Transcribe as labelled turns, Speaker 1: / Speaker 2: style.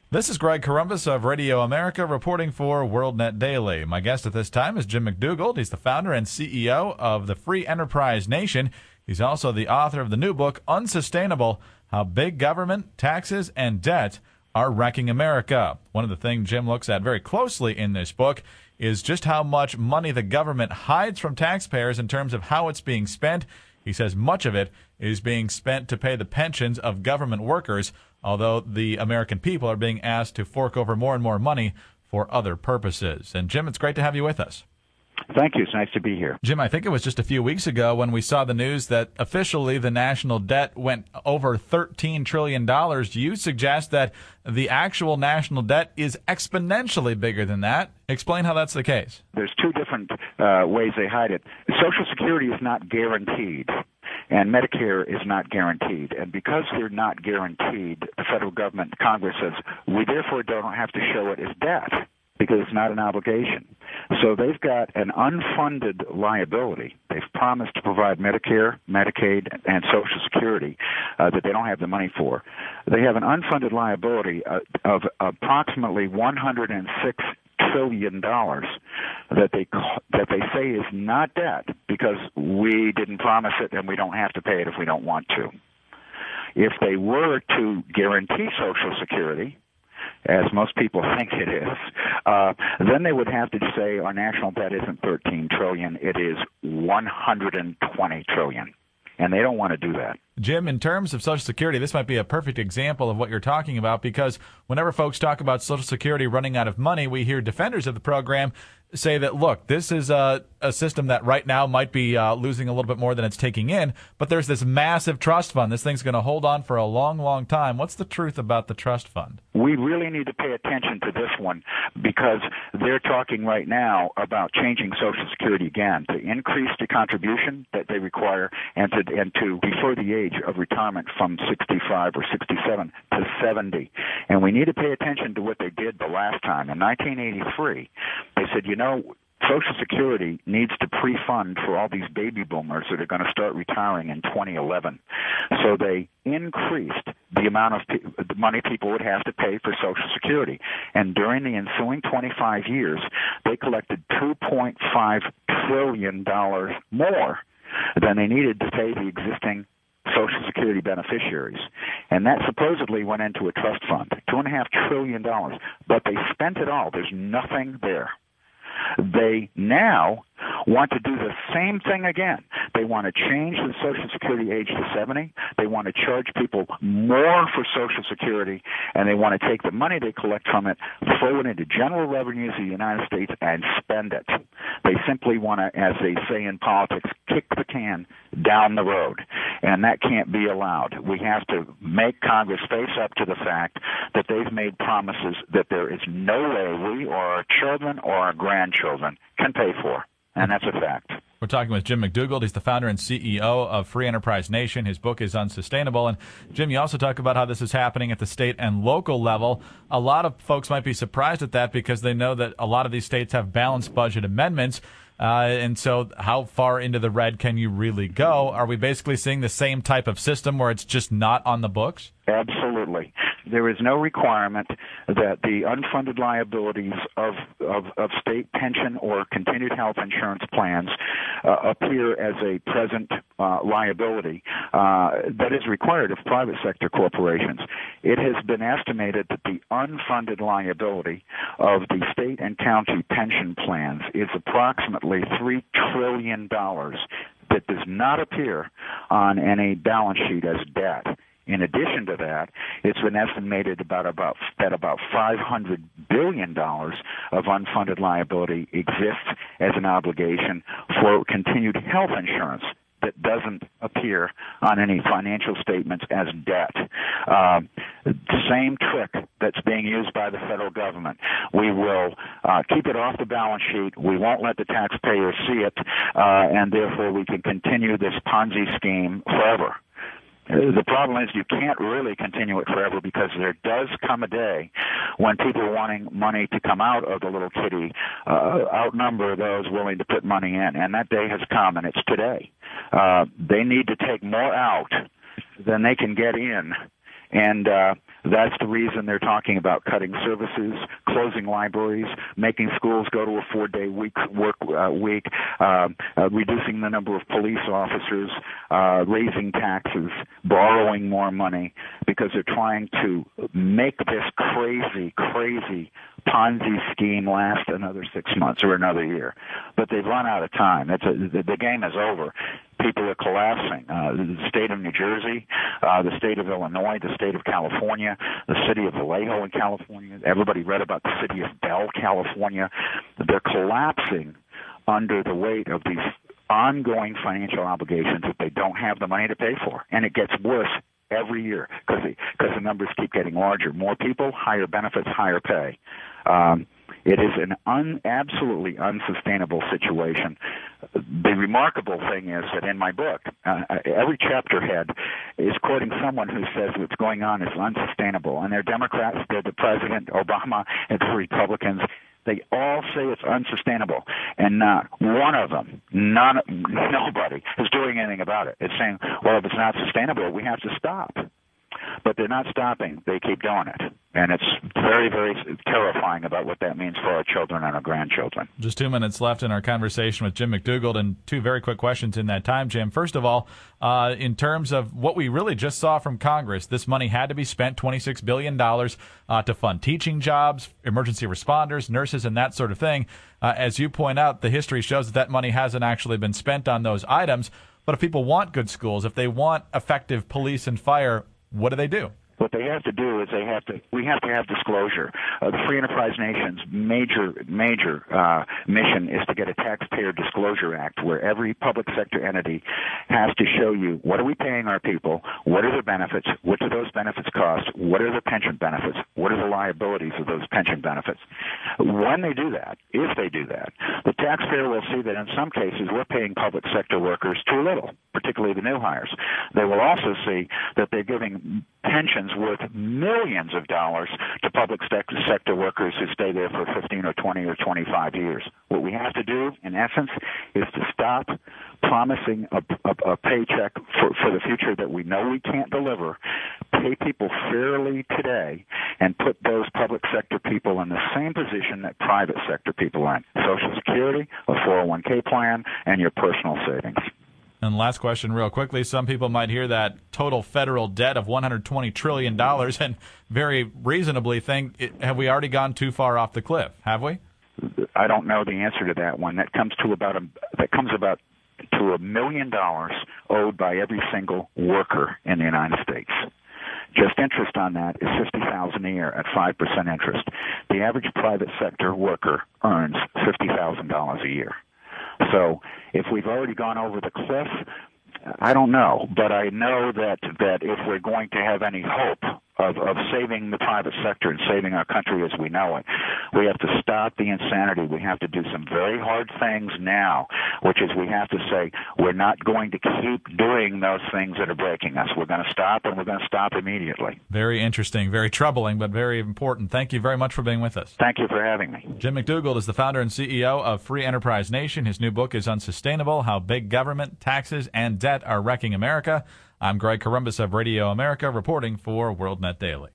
Speaker 1: This is Greg Corombos of Radio America reporting for WorldNet Daily. My guest at this time is Jim McDougald. He's the founder and CEO of the Free Enterprise Nation. He's also the author of the new book, Unsustainable: How Big Government, Taxes, and Debt Are Wrecking America. One of the things Jim looks at very closely in this book is just how much money the government hides from taxpayers in terms of how it's being spent. He says much of it is being spent to pay the pensions of government workers, although the American people are being asked to fork over more and more money for other purposes. And, Jim, it's great to have you with us.
Speaker 2: Thank you. It's nice to be here.
Speaker 1: Jim, I think it was just a few weeks ago when we saw the news that officially the national debt went over $13 trillion. Do you suggest that the actual national debt is exponentially bigger than that? Explain how that's the case.
Speaker 2: There's two different ways they hide it. Social Security is not guaranteed, and Medicare is not guaranteed. And because they're not guaranteed, the federal government, Congress says, we therefore don't have to show it as debt, because it's not an obligation. So they've got an unfunded liability. They've promised to provide Medicare, Medicaid, and Social Security that they don't have the money for. They have an unfunded liability of approximately $106 trillion that they say is not debt because we didn't promise it and we don't have to pay it if we don't want to. If they were to guarantee Social Security, as most people think it is, then they would have to say our national debt isn't $13 trillion, it is $120 trillion. And they don't want to do that.
Speaker 1: Jim, in terms of Social Security, this might be a perfect example of what you're talking about, because whenever folks talk about Social Security running out of money, we hear defenders of the program say that, look, this is a system that right now might be losing a little bit more than it's taking in, but there's this massive trust fund. This thing's going to hold on for a long, long time. What's the truth about the trust fund?
Speaker 2: We really need to pay attention to this one because they're talking right now about changing Social Security again to increase the contribution that they require and to defer the age of retirement from 65 or 67 to 70. And we need to pay attention to what they did the last time. In 1983, they said, Social Security needs to pre-fund for all these baby boomers that are going to start retiring in 2011. So they increased the amount of the money people would have to pay for Social Security. And during the ensuing 25 years, they collected $2.5 trillion more than they needed to pay the existing Social Security beneficiaries. And that supposedly went into a trust fund, $2.5 trillion. But they spent it all. There's nothing there. They now want to do the same thing again. They want to change the Social Security age to 70. They want to charge people more for Social Security, and they want to take the money they collect from it, throw it into general revenues of the United States, and spend it. They simply want to, as they say in politics, kick the can down the road, and that can't be allowed. We have to make Congress face up to the fact that they've made promises that there is no way we or our children or our grandchildren can pay for. And that's a fact.
Speaker 1: We're talking with Jim McDougald. He's the founder and CEO of Free Enterprise Nation. His book is Unsustainable. And, Jim, you also talk about how this is happening at the state and local level. A lot of folks might be surprised at that because they know that a lot of these states have balanced budget amendments. And so how far into the red can you really go? Are we basically seeing the same type of system where it's just not on the books?
Speaker 2: Absolutely. There is no requirement that the unfunded liabilities of state pension or continued health insurance plans appear as a present liability that is required of private sector corporations. It has been estimated that the unfunded liability of the state and county pension plans is approximately $3 trillion that does not appear on any balance sheet as debt. In addition to that, it's been estimated that about $500 billion of unfunded liability exists as an obligation for continued health insurance that doesn't appear on any financial statements as debt. Same trick that's being used by the federal government. We will keep it off the balance sheet. We won't let the taxpayers see it, and therefore we can continue this Ponzi scheme forever. The problem is you can't really continue it forever because there does come a day when people wanting money to come out of the little kitty outnumber those willing to put money in. And that day has come, and it's today. They need to take more out than they can get in. And That's the reason they're talking about cutting services, closing libraries, making schools go to a 4-day work week, reducing the number of police officers, raising taxes, borrowing more money, because they're trying to make this crazy Ponzi scheme last another 6 months or another year. But they've run out of time. The game is over. People are collapsing. The state of New Jersey, the state of Illinois, the state of California, the city of Vallejo in California. Everybody read about the city of Bell, California. They're collapsing under the weight of these ongoing financial obligations that they don't have the money to pay for. And it gets worse every year because the numbers keep getting larger. More people, higher benefits, higher pay. It is an absolutely unsustainable situation. The remarkable thing is that in my book, every chapter head is quoting someone who says what's going on is unsustainable. And they're Democrats, they're the President, Obama, and the Republicans. They all say it's unsustainable, and not one of them, nobody is doing anything about it. It's saying, well, if it's not sustainable, we have to stop. But they're not stopping. They keep doing it. And it's very, very terrifying about what that means for our children and our grandchildren.
Speaker 1: Just 2 minutes left in our conversation with Jim McDougald, and two very quick questions in that time, Jim. First of all, in terms of what we really just saw from Congress, this money had to be spent, $26 billion, to fund teaching jobs, emergency responders, nurses, and that sort of thing. As you point out, the history shows that money hasn't actually been spent on those items. But if people want good schools, if they want effective police and fire, what do?
Speaker 2: What they have to do is we have to have disclosure. The Free Enterprise Nation's major mission is to get a Taxpayer Disclosure Act where every public sector entity has to show you what are we paying our people, what are their benefits, what do those benefits cost, what are the pension benefits, what are the liabilities of those pension benefits. When they do that, if they do that, the taxpayer will see that in some cases we're paying public sector workers too little, particularly the new hires. They will also see that they're giving pensions worth millions of dollars to public sector workers who stay there for 15 or 20 or 25 years. What we have to do, in essence, is to stop promising a paycheck for the future that we know we can't deliver, pay people fairly today, and put those public sector people in the same position that private sector people are in. Social Security, a 401k plan, and your personal savings.
Speaker 1: And last question real quickly. Some people might hear that total federal debt of $120 trillion and very reasonably think, have we already gone too far off the cliff? Have we?
Speaker 2: I don't know the answer to that one. That comes about to $1 million owed by every single worker in the United States. Just interest on that is $50,000 a year at 5% interest. The average private sector worker earns $50,000 a year. So if we've already gone over the cliff, I don't know. But I know that if we're going to have any hope of saving the private sector and saving our country as we know it, we have to stop the insanity. We have to do some very hard things now, which is we have to say we're not going to keep doing those things that are breaking us. We're going to stop, and we're going to stop immediately.
Speaker 1: Very interesting, very troubling, but very important. Thank you very much for being with us.
Speaker 2: Thank you for having me.
Speaker 1: Jim McDougald is the founder and CEO of Free Enterprise Nation. His new book is Unsustainable: How Big Government, Taxes, and Debt Are Wrecking America. I'm Greg Corombos of Radio America, reporting for WorldNet Daily.